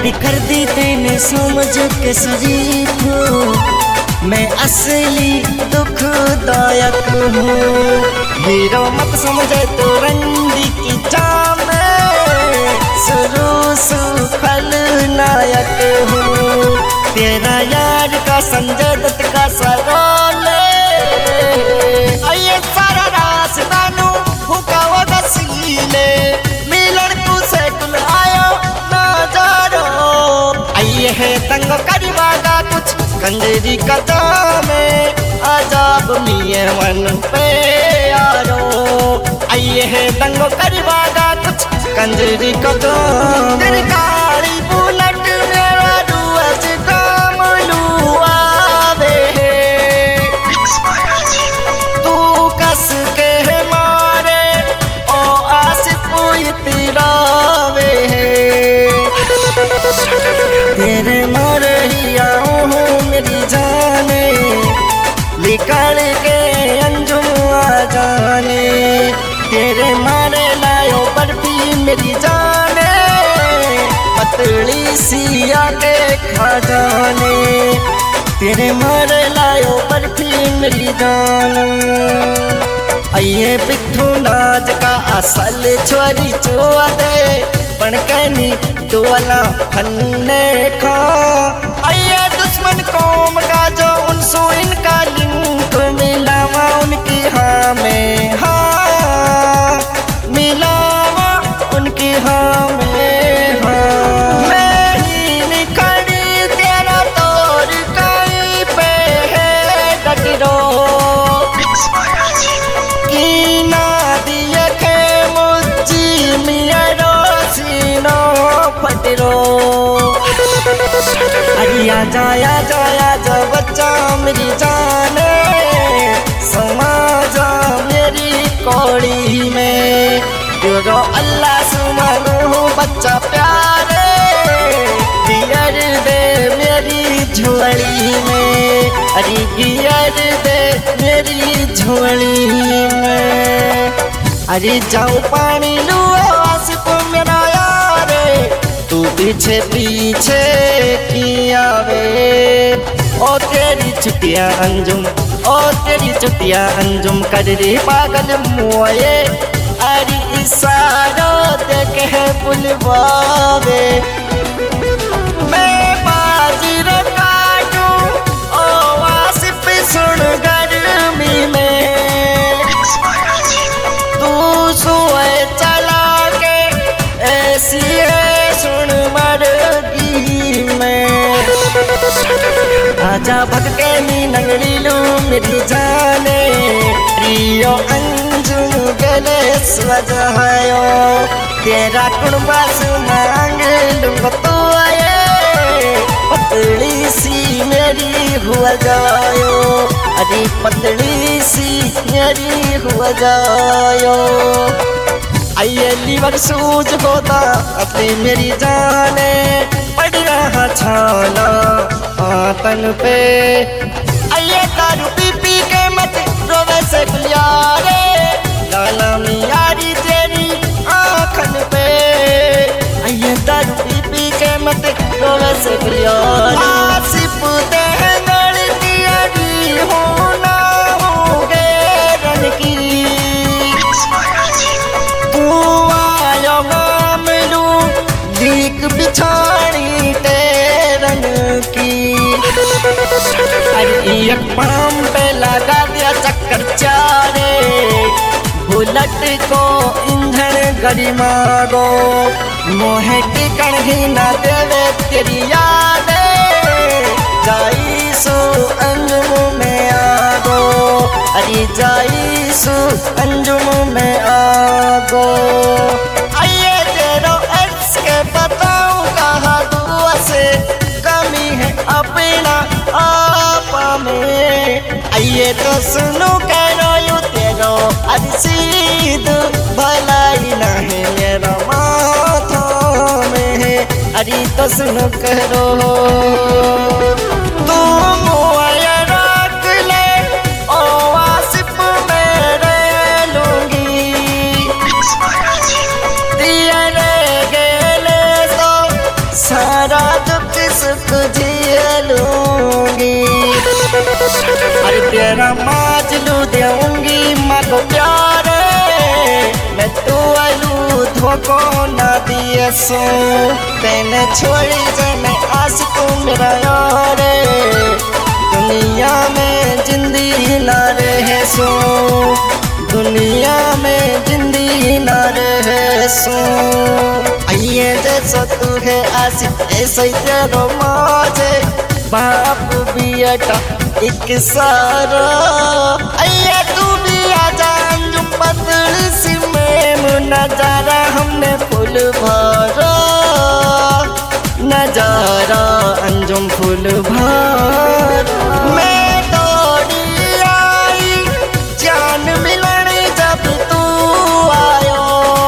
अरे कर दी तेने समझ के शरीफ मैं असली दुखदायक हूँ। हीरो मत समझे तो रंडी की जाम शुरू से खलनायक हूँ। तेरा यार का संजय दत्त का सरोल ये सारा रास्ता नू हुका वो दसीले मिलन तू से कुल आयो ना जारो आइए है तंग करीबागा कुछ कंजरी कदम अजाब मिये मन पे यारो आइए है तंग करीबागा कुछ कंजरी कदम तेरी काली बुलेट मेरा डुअस काम लुआवे तू कस के मारे ओ आसिफ इतरावे तेरे मारे ही आऊं मेरी जाने निकाल के अंजुम आ जाने तेरे मारे लायो बर्फी मेरी जाने पतली सी आके खा जाने तेरे मारे लायो बर्फी मेरी जान। आइए पिट्ठू नाच का असल छोरी चुआ दे बनकनी टोला फन्ने खा आइए दुश्मन कौम का जो उनसे इनका लिंक मिलावा उनकी हाँ में हाँ मिलावा उनकी हाँ में हाँ मैं ही निखड़ी तेरा तोर कहीं पे है डटरो की ना दिए के मुझी मियारो सीनो फटरो अरे आजा जा बच्चा मेरी जाने समाजा मेरी कौड़ी में तेरो अल्लाह सुमानो बच्चा प्यारे गियर दे मेरी झोली में अरे गियर दे मेरी झोली में अरे जाओ पानी लो आसिफ मेरा यारे तू पीछे पीछे किया वे ओ तेरी छुट्टियां अंजुम ओ तेरी छुट्टियां अंजुम कर रे पागल मोए अरे इशारों देखे बुलवावे मैं बाजी काटूं ओ आसिफ सुन गर्मी में तू सोए चला के ऐसी है सुन मरगी में आजा भटके नी नंगड़ी लू मेरी जाने प्रियो अंजुम गले सजायो तेरा कुणबास मांग लूंगा तो आए पतली सी मेरी हुआ जायो अरे पतली सी मेरी हुआ जायो आइए लीवर सूझ होता अपनी मेरी जाने पड़ रहा छाना आतन पे आइए दारू पी पी के मत रोवे से गुलियारे लाला मियारी तेरी आँखन पे आइए दारू पी पी के मत रोवे से गुलियारे आसिफ दे गलती अभी होना होगे रन की लीक बिछानी तेरन की अरे एक पाम पे लगा दिया चक्कर चारे बुलेट को इंजन गड़ी मारो मोहे टिकन ही ना देवे तेरी यादे जाई सो अंजुम में आगो अरे जाई सो अंजुम में आगो आइए तेरो एक्स के बताऊं कहा दुआ से कमी है अपना आपा में आइए तो सुनो कह रो तेरो अरसीद भलाई नहीं मेरा माथा में है अरे तो सुनो कह रो तुम रख ले ओ आसिफ मेरे लूंगी दिया रे गेले तो सारा नमाज लू देऊंगी माँ को प्यारे, मैं तो आलू धोखो ना दिए सो, तेने छोड़ी जे मैं आस को मेरा यार, दुनिया में जिंदगी ना रहे सो, दुनिया में जिंदगी ना रहे सो। आइए जैसा तू है आशिक ऐसा ही तेरा मौजे, बाप बेटा एक सारा। आइए तू भी आजा अंजुम पतली सी में नजारा हमने फूल भरा, नजारा अंजुम फूल भरा। मैं दौड़ी आई जान मिलने जब तू आयो,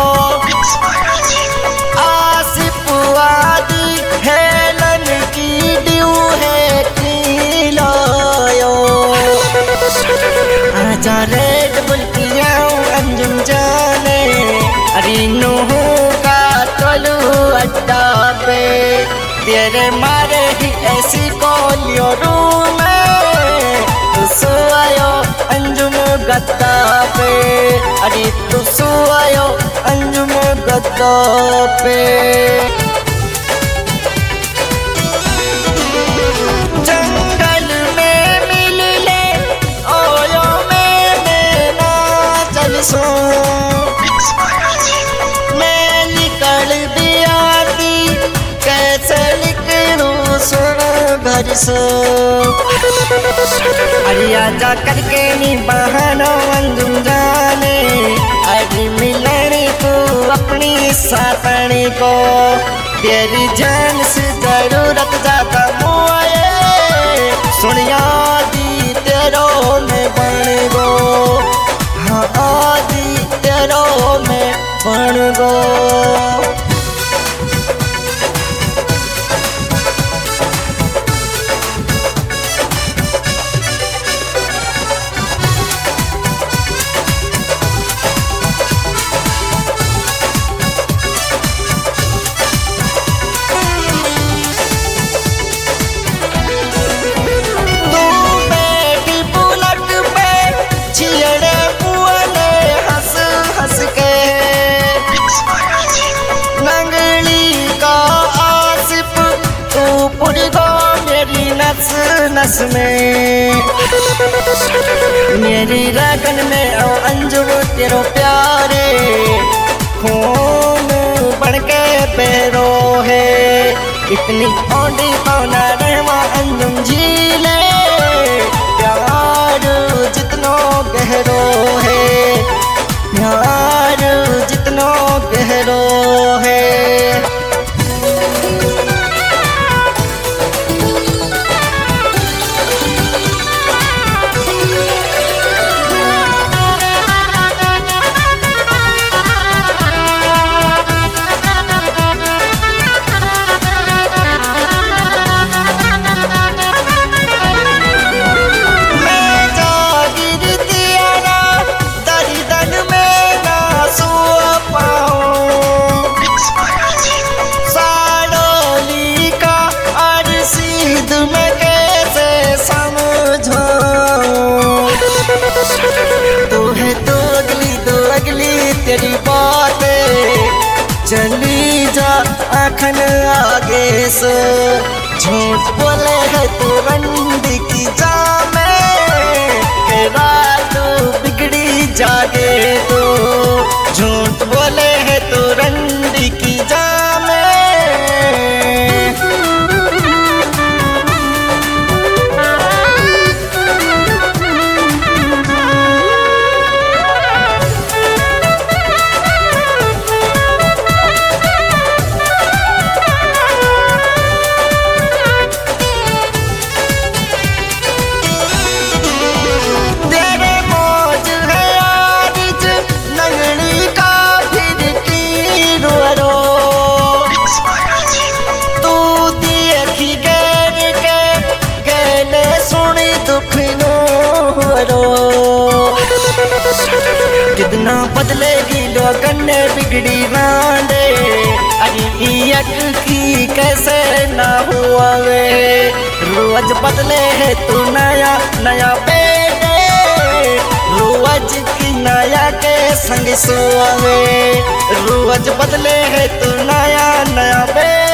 आसिफ वादी हेलन की ड्यू है खिलायो, आजा रेड बुल पियाऊं अंजुम जाने, अरीनो का तलू अड्डा पे, तेरे मारे ही ऐसी कोलियो रूम में, तू सोयो अंजुम गद्दा पे, अरे तू सोयो अंजुम गद्दा पे। जंगल में मिल ले ओयो में ना चल सो, मैं निकल दिया थी कैसे निकलूं सुन घर से, अरे आजा करके नी बहाना अंजुम जाने, अरे मिलने को अपनी साथनी को, तेरी जान से जरूरत ज्यादा मुआए, सुनिया दी तेरो में बन गो, हाँ आदि तेरो में बन गो। नस में मेरी रगन में ओ अंजुम तेरो प्यारे, खून बढ़ के पैरो है, इतनी औंधी पौना रहमा अंजुम झीले, प्यार जितनो गहरो है, प्यार जितनो गहरो है। तेरी बातें चली जा आखन आगे से, झूठ बोले है तू रंडी की जामे, रात बिगड़ी जागे तो, झूठ बोले है तू रंडी की जामे। कितना बदलेगी लोगन ने बिगड़ी रांडे, अरे एक की कैसे ना हुआ वे, रोज बदले है तू नया नया बेटे, रोज की नया के संग सोवे, रोज बदले है तू नया नया बे